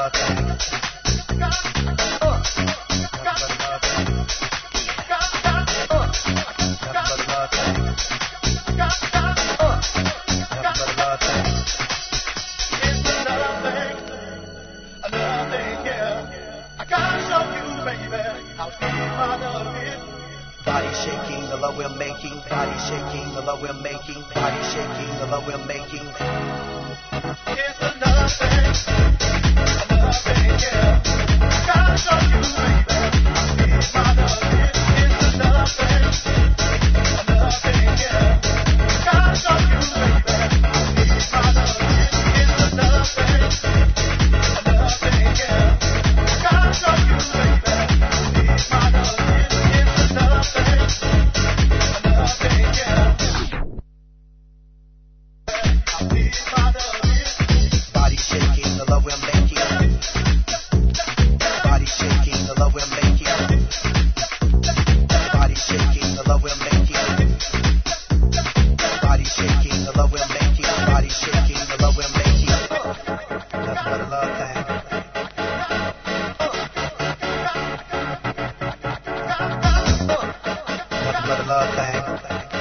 Body shaking, the love we're making. Body shaking, the love we're making. Body shaking, the love we're making. It's another thing, yeah. I gotta show you, baby, how deep my love is. It's another thing, yeah. I gotta show you, baby, how deep my love is. It's another thing, yeah. I gotta show you, baby, how deep my love is. Body shaking, the love we're making. Body shaking, the love we're making. Body shaking, the love we're making. Body shaking, the love we're making. Body shaking, the love we're making. Nothing but a love thing. Nothing but a love thing.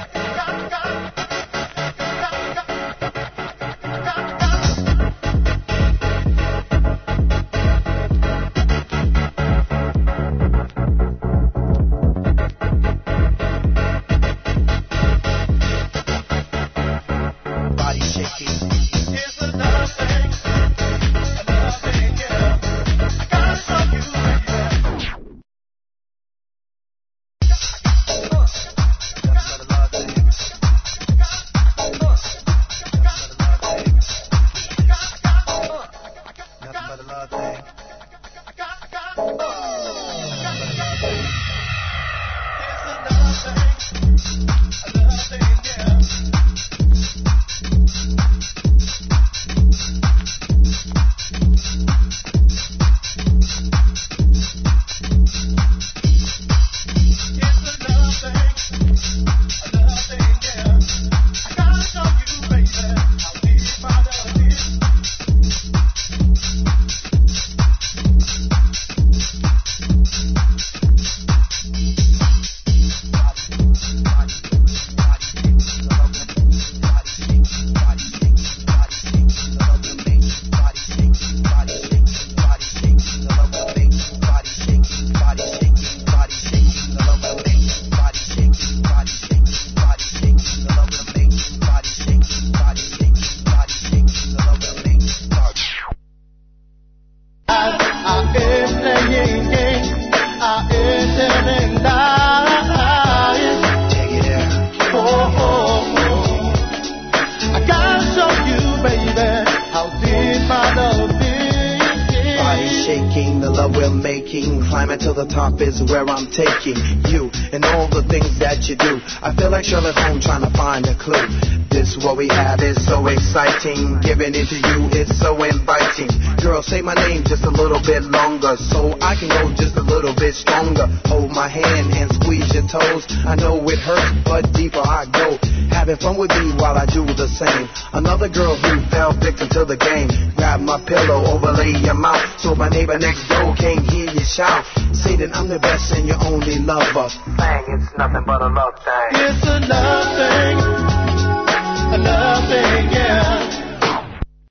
Where I'm taking you and all the things that you do. I feel like Sherlock Holmes trying to find a clue. This what we have is so exciting. Giving it to you is so inviting. Girl, say my name just a little bit longer so I can go just a little bit stronger. Hold my hand and squeeze your toes. I know it hurts, but deeper I go. Having fun with me while I do the same. Another girl who fell victim to the game. Grab my pillow, overlay your mouth so my neighbor next door can't hear you shout. Say that I'm the best and your only lover. Bang, it's nothing but a love thing. It's a love thing, yeah.